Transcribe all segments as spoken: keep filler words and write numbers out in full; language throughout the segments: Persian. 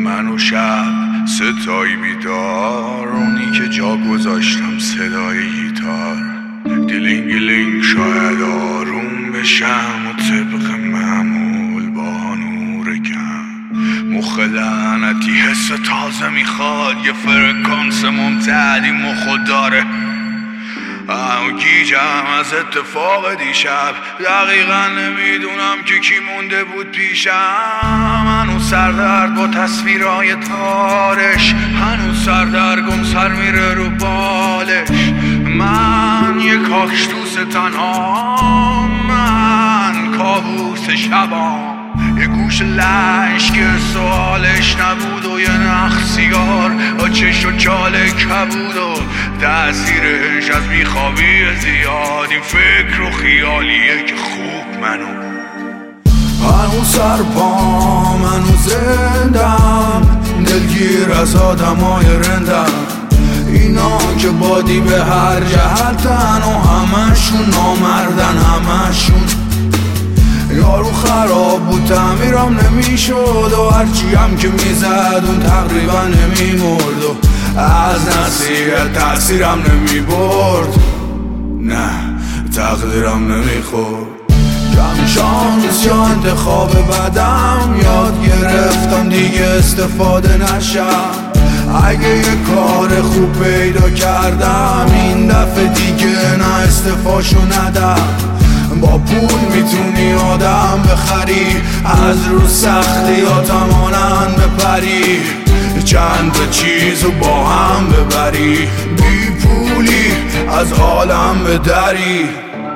من و شب ستایی بیدار، اونی که جا گذاشتم صدای گیتار. دیلینگلینگ شاید آروم بشم و طبق معمول با نور کم. مخ لعنتی حس تازه میخواد، یه فرکانس ممتدی مخو داره. اما گیجم از اتفاق دیشب، دقیقا نمیدونم که کی مونده بود پیشم. هنوز سردرد با تصویرهای تارش، هنوز سردرگم سر میره رو بالش. من یه کاکشتوس تنها، من کابوس شبام. یه گوش لش که سوالش نبود و یه نخ سیگار و چش و چاله کبود و تأثیرش از بیخوابی زیاد. این فکر و خیالیه که خوب منو هنوز سر پام، هنوز زندم، دلگیر از آدمای رندم. اینا که بادی به هر جهتن و همشون نامردن، همشون. یارو خراب بود تعمیرم نمیشد و هرچی هم که میزد اون تقریبا نمیمرد و از نصیحت تأثیرم نمیبرد، نه تقدیرم نمیخورد. کم شانس یا انتخاب بدم، یاد گرفتم دیگه استفاده نشم. اگه یه کار خوب پیدا کردم این دفعه دیگه نه استفاشو ندم. با پول میتونی آدم بخری، از رو سختیاتم آنن بپری. چند تا چیزو با هم ببری، بی پولی از عالم بدری.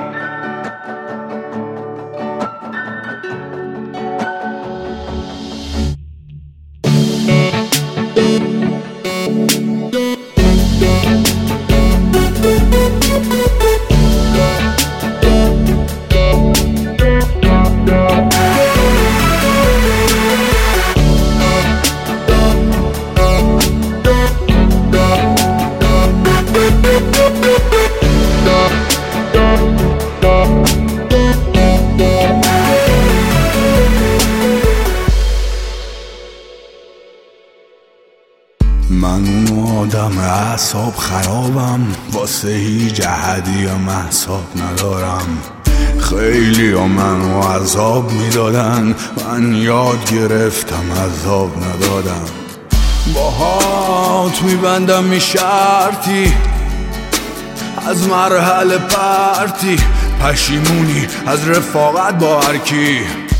من اون آدم اعصاب خرابم، واسه هیچ احدی هم احساب ندارم. خیلی ها منو عذاب میدادن، من یاد گرفتم عذاب ندادم. باهات میبندم میشرتی از مرحله پرتی، پشیمونی از رفاقت با هرکی.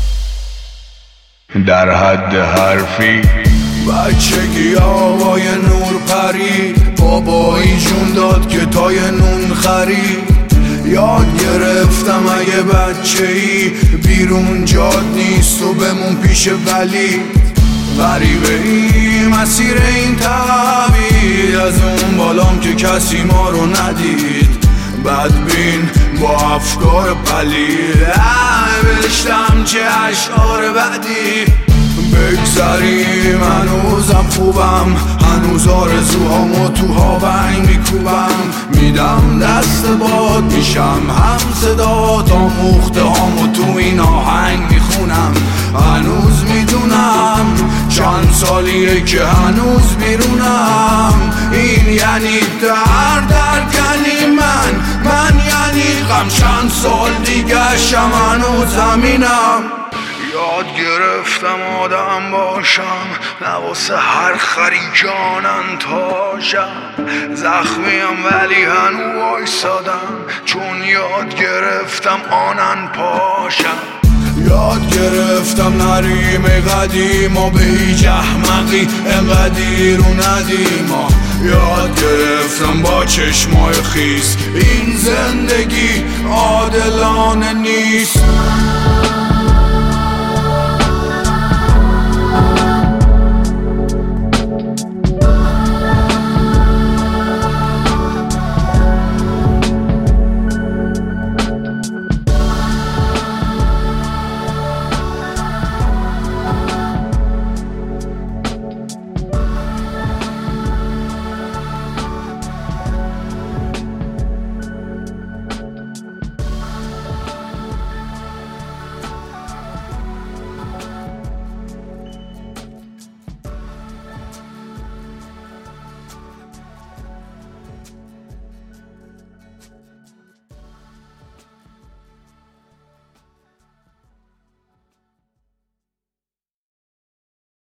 در حد حرفی بچگی آوای نور پری، بابایی جون داد که تای نون خرید. یاد گرفتم اگه بچه ای بیرون جاد نیست و بمون پیش ولی. غریبه ای مسیر این تبعید، از اون بالام که کسی ما رو ندید. بدبین با افکار پلید، نوشتم چه اشعار بعدی. بگذریم هنوزم خوبم، هنوز آرزوهامو تو هاونگ میکوبم. میدم دست باد میشم هم صدا، تا موخته هامو تو این آهنگ میخونم. هنوز میدونم چند سالیه که هنوز بیرونم. این یعنی در درد یعنی من، من یعنی غم. چند سال دیگه شم هنوز زمینم. یاد گرفتم آدم باشم، نه واسه هر خری جانن تاشم. زخمیم ولی هنو وایسادم، چون یاد گرفتم آنن پاشم. یاد گرفتم نریم قدیم و به هیچ احمقی انقدی رو ندیم. یاد گرفتم با چشمای خیس این زندگی عادلانه نیست.